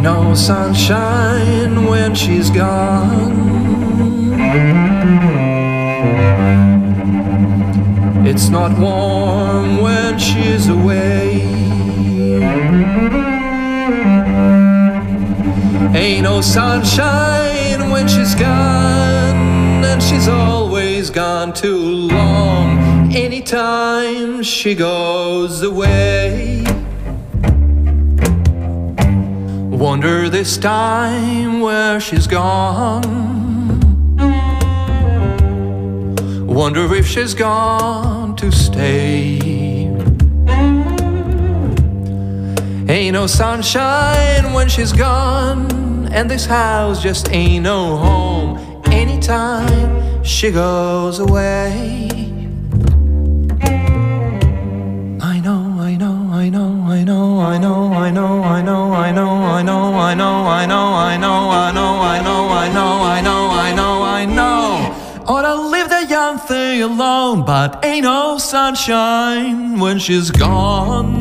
no sunshine when she's gone. It's not warm when she's away. Ain't no sunshine when she's gone, and she's always gone too long. Anytime she goes away. Wonder this time where she's gone. Wonder if she's gone to stay. Ain't no sunshine when she's gone, and this house just ain't no home. Anytime she goes away. I know, I know, I know, I know, I know, I know, I know, I know, I know, I know, I know, I know, I know, I know, I know, I know, I know, I know. Ought to leave the young thing alone, but ain't no sunshine when she's gone.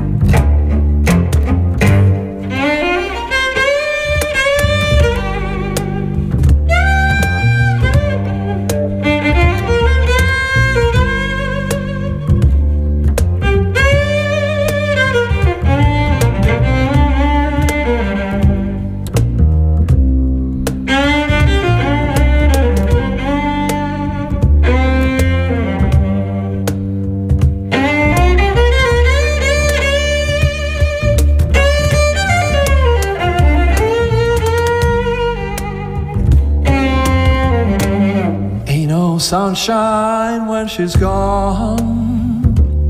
Sunshine when she's gone,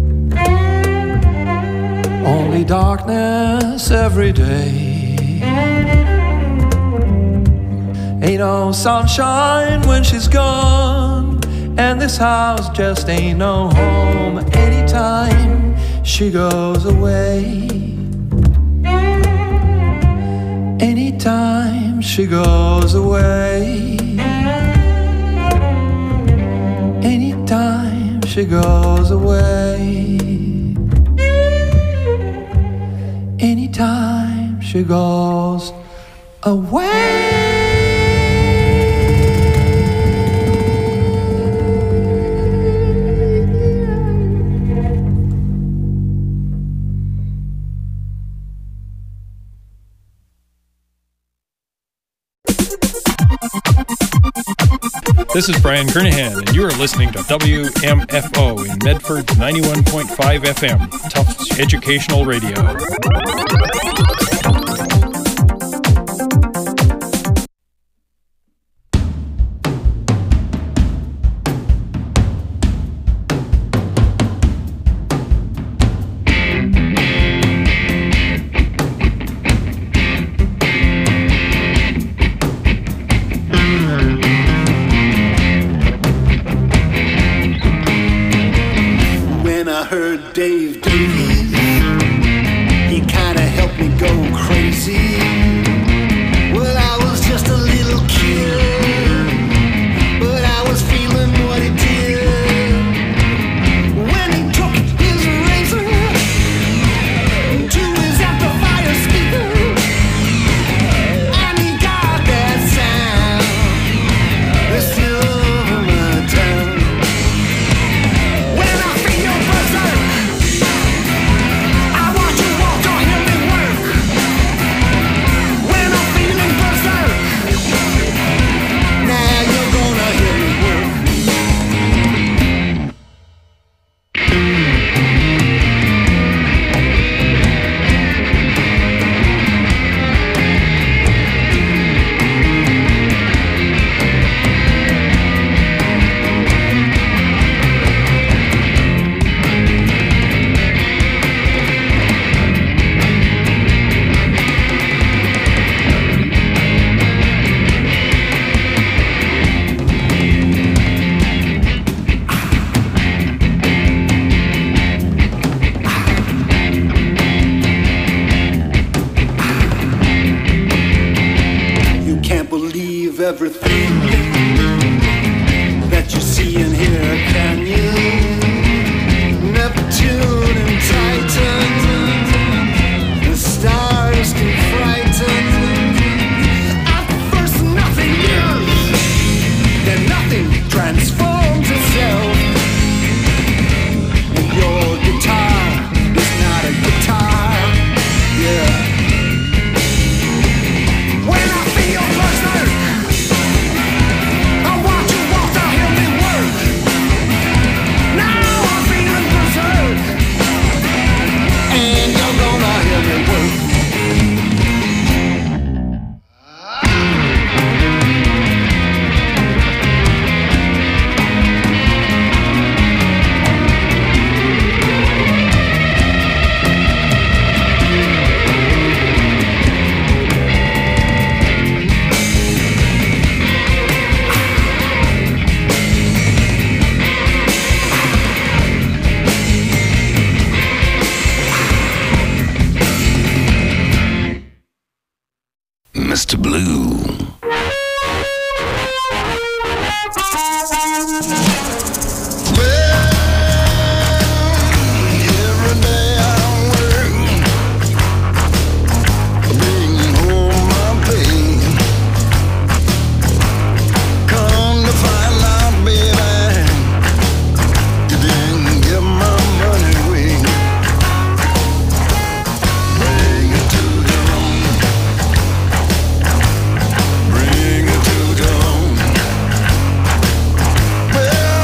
only darkness every day. Ain't no sunshine when she's gone, and this house just ain't no home. Anytime she goes away. Anytime she goes away. Anytime she goes away. Anytime she goes away. This is Brian Kernahan, and you are listening to WMFO in Medford's 91.5 FM, Tufts Educational Radio. Dave Davies, he kinda helped me go crazy. Well, I was just a little kid, but I was feeling what he did when he took his razor to his amplifier speaker, and he got that sound that's still over my tongue. When I feel your berserk, everything that you see and hear, can you? Neptune and Titan, the stars can frighten Mr. Blue. Well,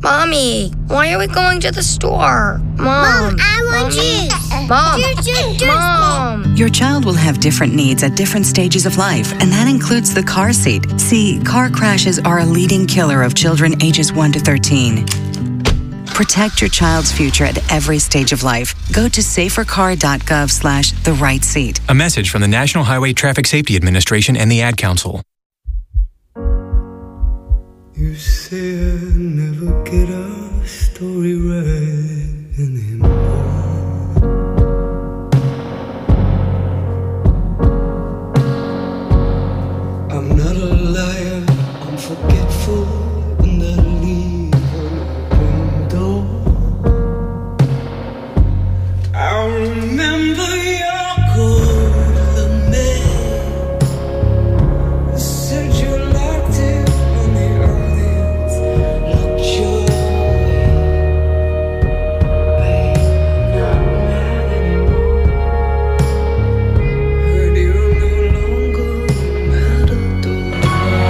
Mommy, why are we going to the store? Mom, I want juice. Mom. Juice. Mom. Your child will have different needs at different stages of life, and that includes the car seat. See, car crashes are a leading killer of children ages 1 to 13. Protect your child's future at every stage of life. Go to safercar.gov/the right seat. A message from the National Highway Traffic Safety Administration and the Ad Council. You say I never get our story right anymore. I'm not a liar, I'm forgetful, and I leave an open door. I remember your golden man. You said you liked it when the audience looked your way. Babe, I'm not mad anymore. Heard you're no longer a matador.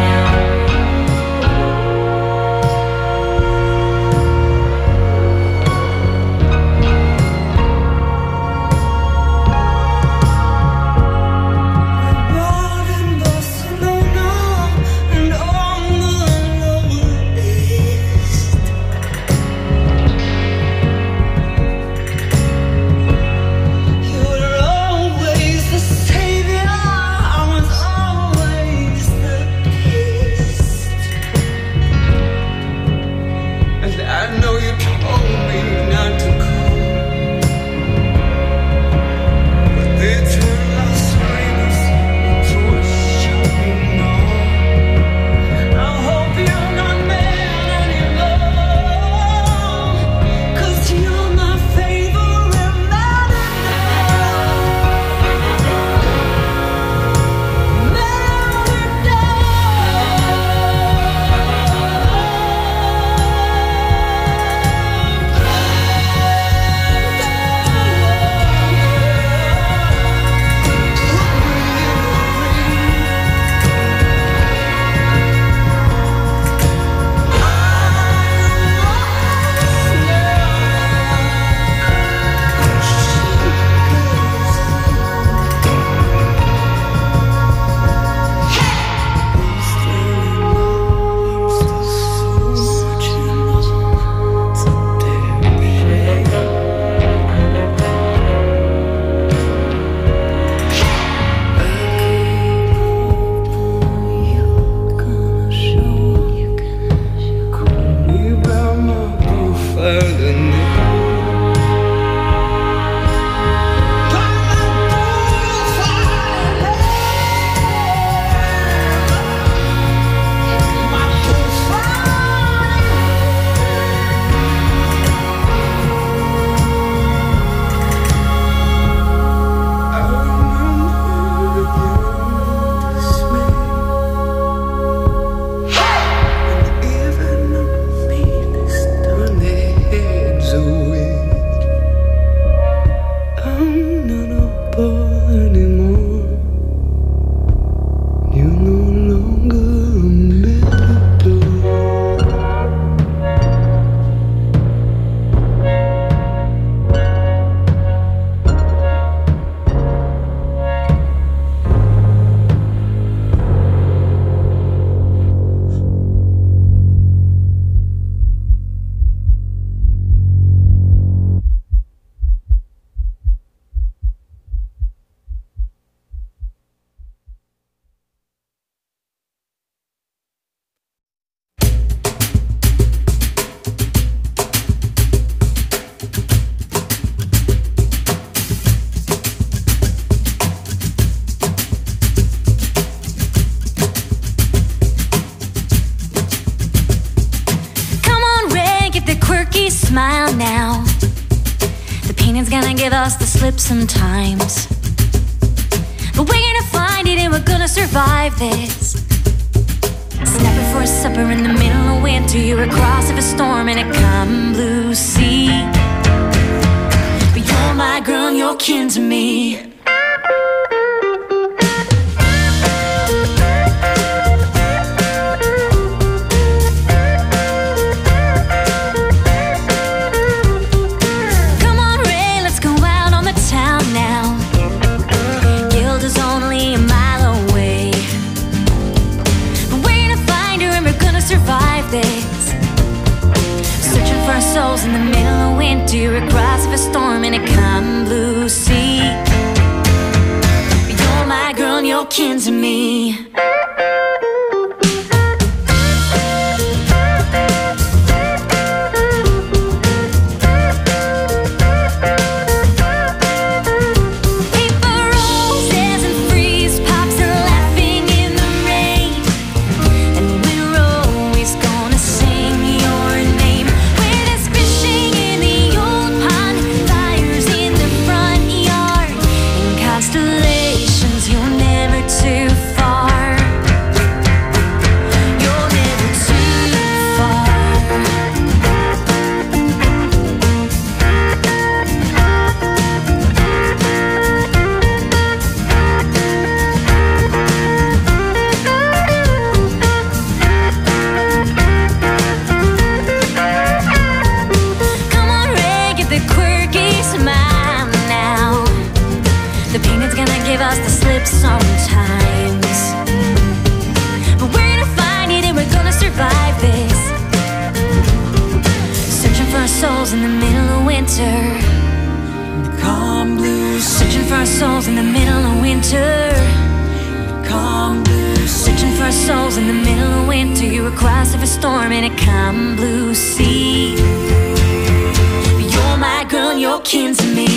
Abroad in Barcelona and on the Lower East, you were always the savior, I was always the beast. And I know you told me not to come, but they turned Las Vegas into a shopping mall. I hope you're not mad anymore, 'cause you're my favorite Smile now. The painting's gonna give us the slip sometimes, but we're gonna find it and we're gonna survive this. Snapping for a supper in the middle of winter, you're across of a storm in a calm blue sea. But you're my girl and you're kin to me. in the middle of winter, across of a storm in a calm blue sea. You're my girl and you're kin to me. Constellations, you're never too far. souls in the middle of winter. The calm blue sea. Searching for our souls in the middle of winter. The calm blue sea. Searching for our souls in the middle of winter. You were across of a storm in a calm blue sea. You're my girl and you're kin to me.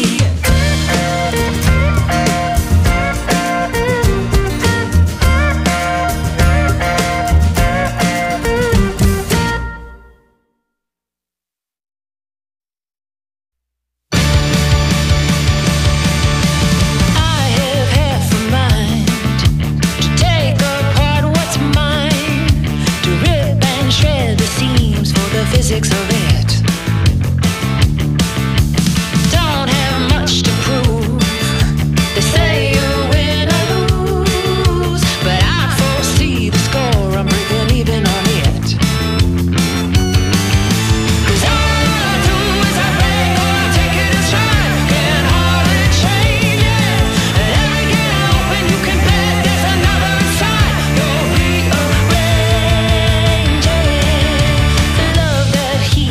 Physics of it. Don't have much to prove. They say you win or lose, but I foresee the score. I'm breaking even on it. 'Cause all I do is I play or I take it as stride. Can hardly change it. And every gate I open, you can bet there's another side. You'll rearrange it. The love that he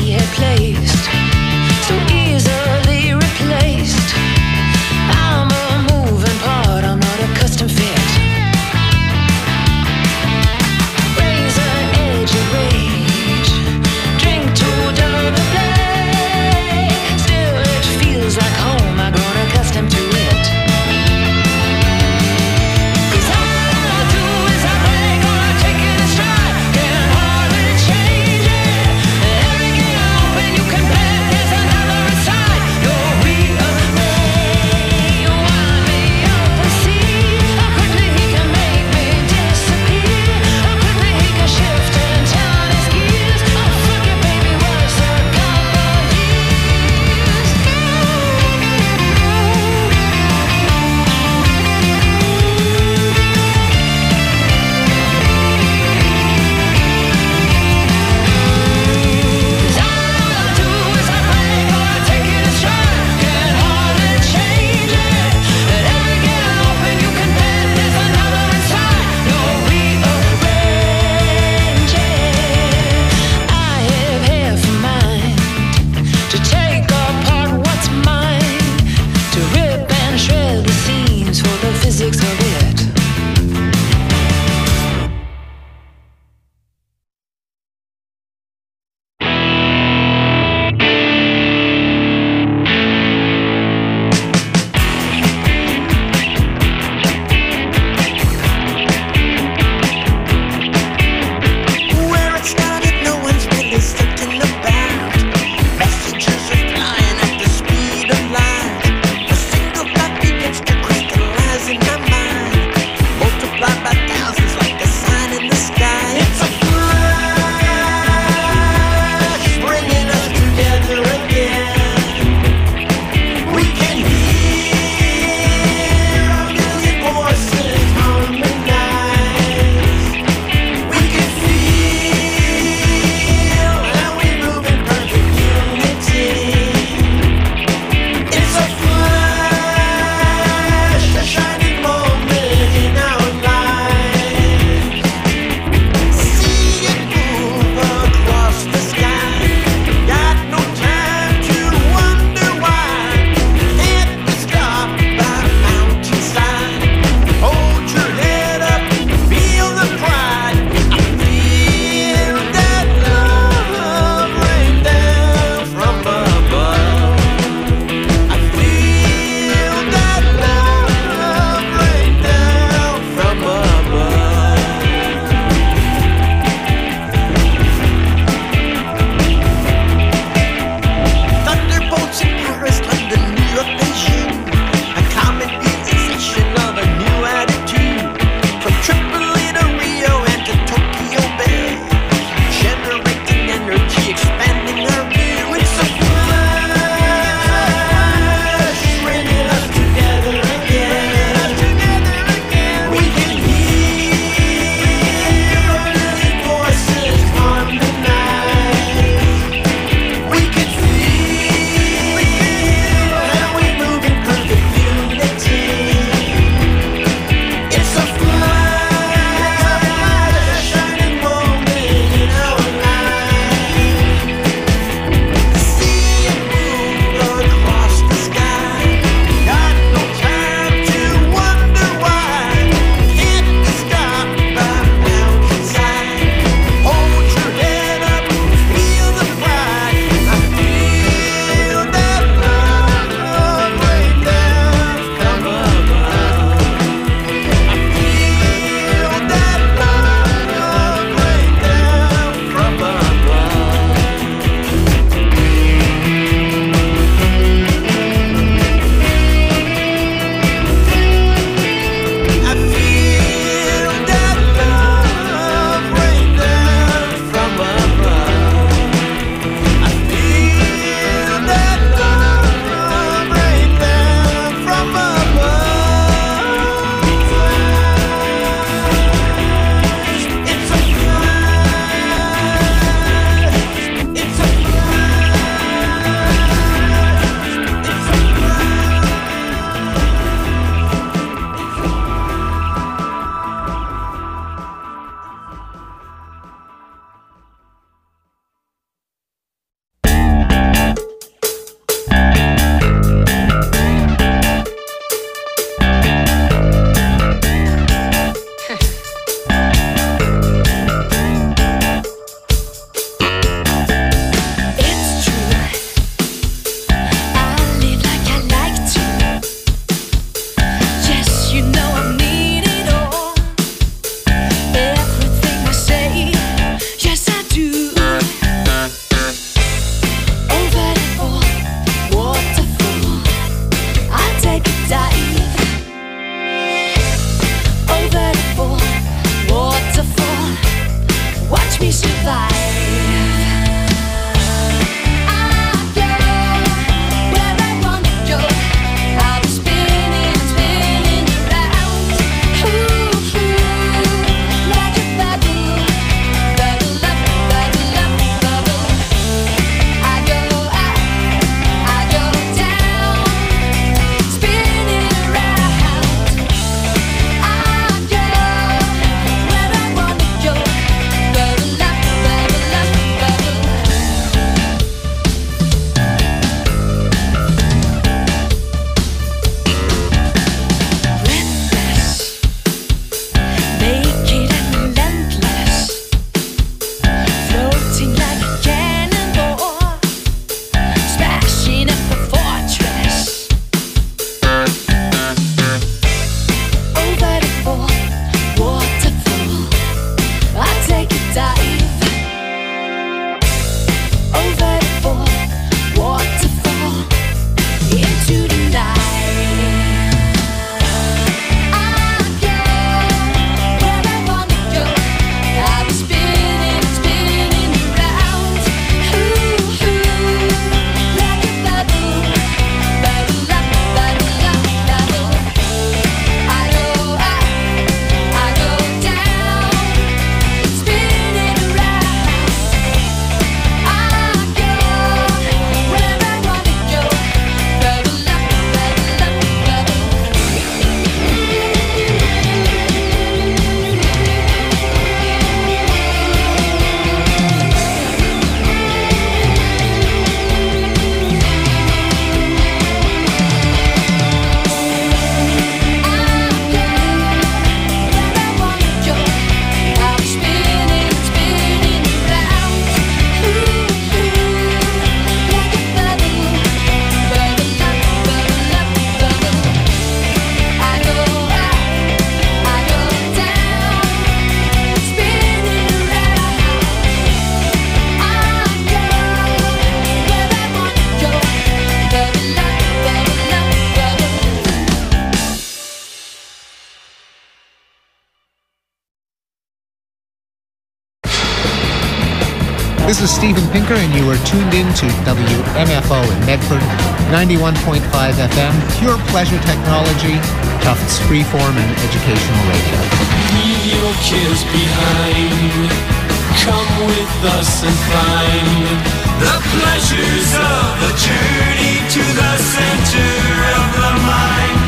is Steven Pinker, and you are tuned in to WMFO in Medford, 91.5 FM, pure pleasure technology, Tufts freeform and educational radio. Leave your cares behind. Come with us and find the pleasures of a journey to the center of the mind.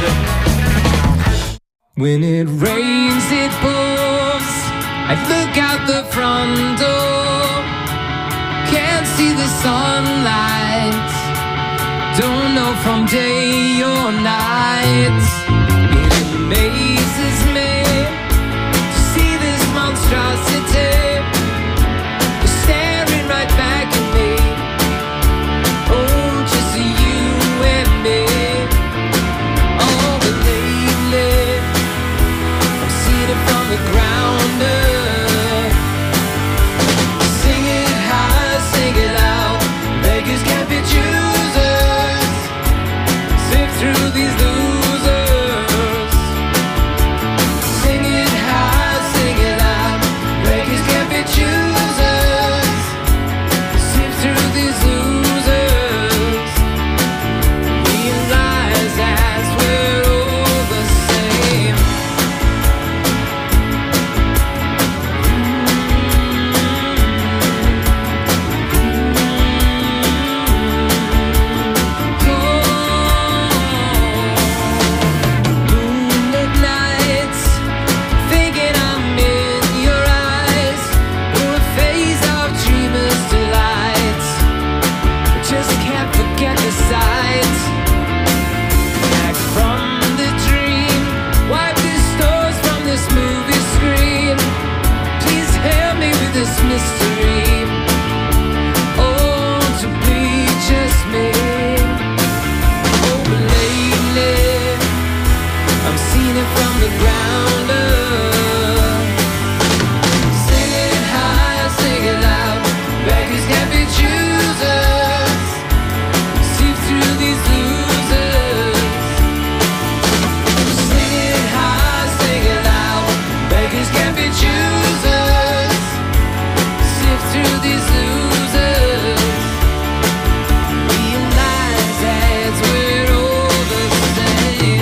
When it rains, it pours. I look out the front door. Can't see the sunlight. Don't know from day or night. It amazes me to see this monstrosity staring right back at me. Oh, just you and me. Oh, but lately I'm seeing it from the ground up. Sing it high, sing it loud. Beggars can't be choosers. Sift through these losers. Sing it high, sing it loud. Beggars can't be choosers. Sift through these losers. Realize as we're all the same. Moonlit nights, thinking I'm in your eyes. We're a phase of dreamers' delights. Just can't forget the sight. Back from the dream, wipe the stars from this movie screen. Please help me with this mystery. Oh, to be just me. Oh, but lately I'm seeing it from the ground up. Sing it high, sing it loud. Beggars can't be choosers. Sift through these losers. Sing it high, sing it loud. Beggars can't be choosers. Sift through these losers. Realize as we're all the same.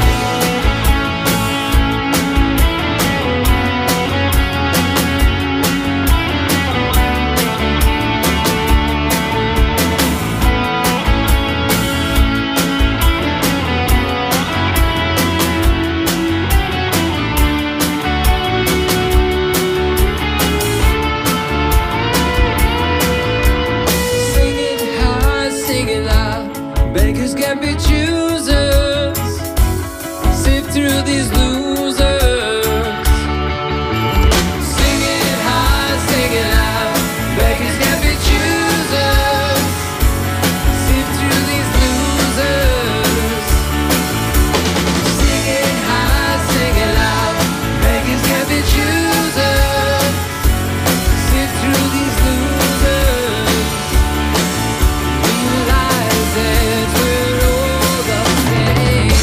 Sing it high, sing it loud. Beggars can't be choosers. Sift through these losers. Sing it high, sing it loud. Beggars can't be choosers. Sift through these losers. Sing it high, sing it loud. Beggars can't be choosers. Sift through these losers. Realize that we're all the same.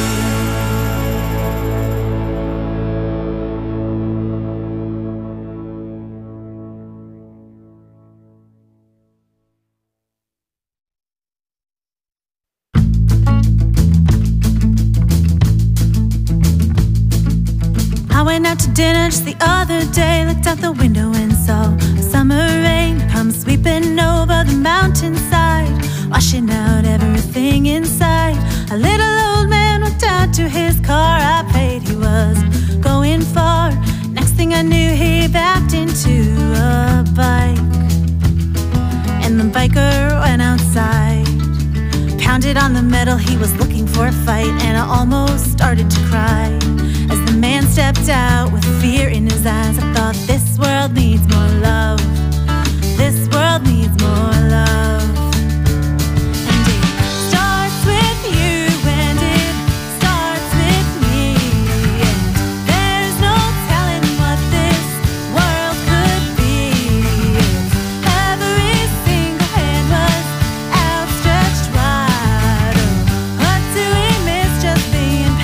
I went out to dinner just the other day, looked out the window and saw a summer rain come sweeping over the mountainside, washing out everything inside. A little old man walked out to his car. I prayed he was going far. Next thing I knew, he backed into a bike, and the biker went outside, pounded on the metal. He was looking for a fight, and I almost started to cry as the man stepped out with fear in his eyes. I thought, this world needs more love. This world needs more love. And it starts with you, and it starts with me. And there's no telling what this world could be. If every single hand was outstretched wide. Oh, what do we miss just being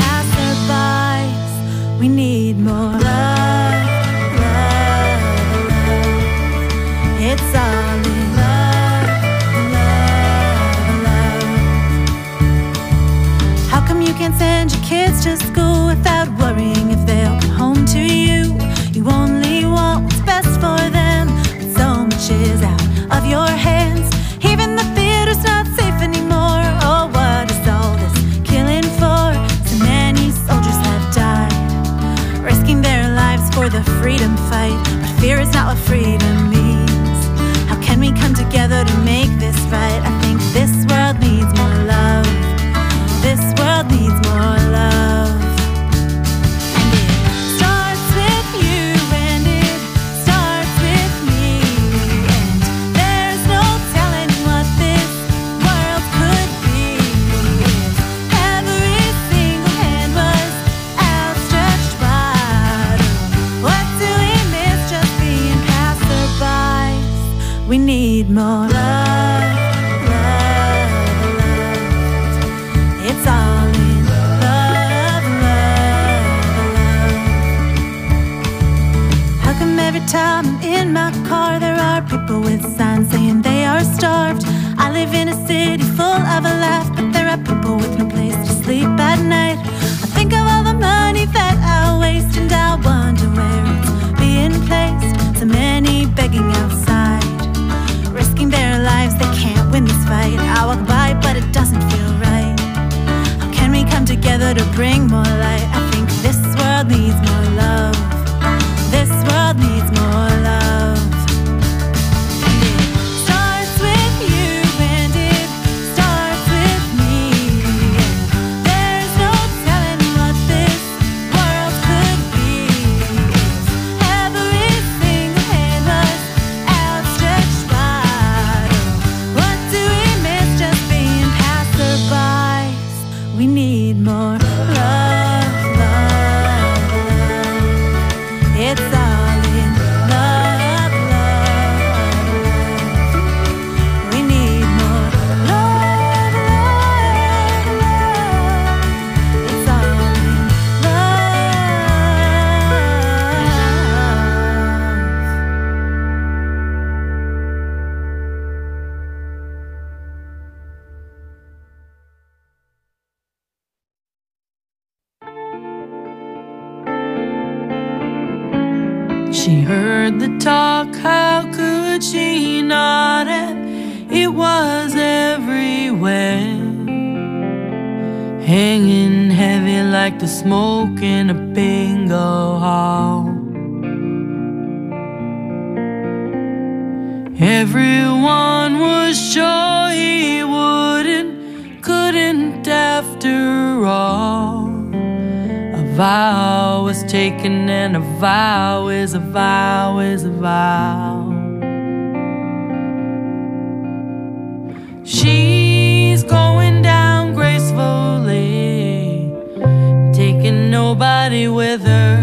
passerbys? We need more love, love, love. to school without worrying if they'll come home to you. You only want what's best for them, but so much is out of your hands. Even the theater's not safe anymore. Oh, what is all this killing for? So many soldiers have died, risking their lives for the freedom fight. But fear is not what freedom means. How can we come together to make this right? I think this world needs more love. This world needs more love. And it starts with you, and it starts with me. And there's no telling what this world could be if every single hand was outstretched wide. What do we miss just being passerbys? We need more love, love, love. It's all in love, love, love. How come every time I'm in my car there are people with signs saying they are starved? I live in a city full of a laugh, but there are people with no place to sleep at night. I think of all the money that I waste, and I wonder where it's being placed. So many begging outside, risking their lives, they can't win this fight. I walk by, but it doesn't feel right. How can we come together to bring more light? I think this world needs more love. This world needs more love. And it starts with you, and it starts with me. And there's no telling what this world could be if every single hand was outstretched wide. What do we miss just being passerbys? We need more love, love, love. It's all in love, love, love. We need more love, love, love. It's all in She heard the talk, how could she not have? It was everywhere, hanging heavy like the smoke in a bingo hall. Everyone was sure he couldn't after all. A vow was taken, and a vow is a vow is a vow. She's going down gracefully, taking nobody with her.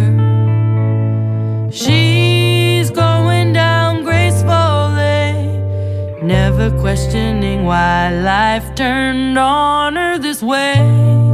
She's going down gracefully, never questioning why life turned on her this way.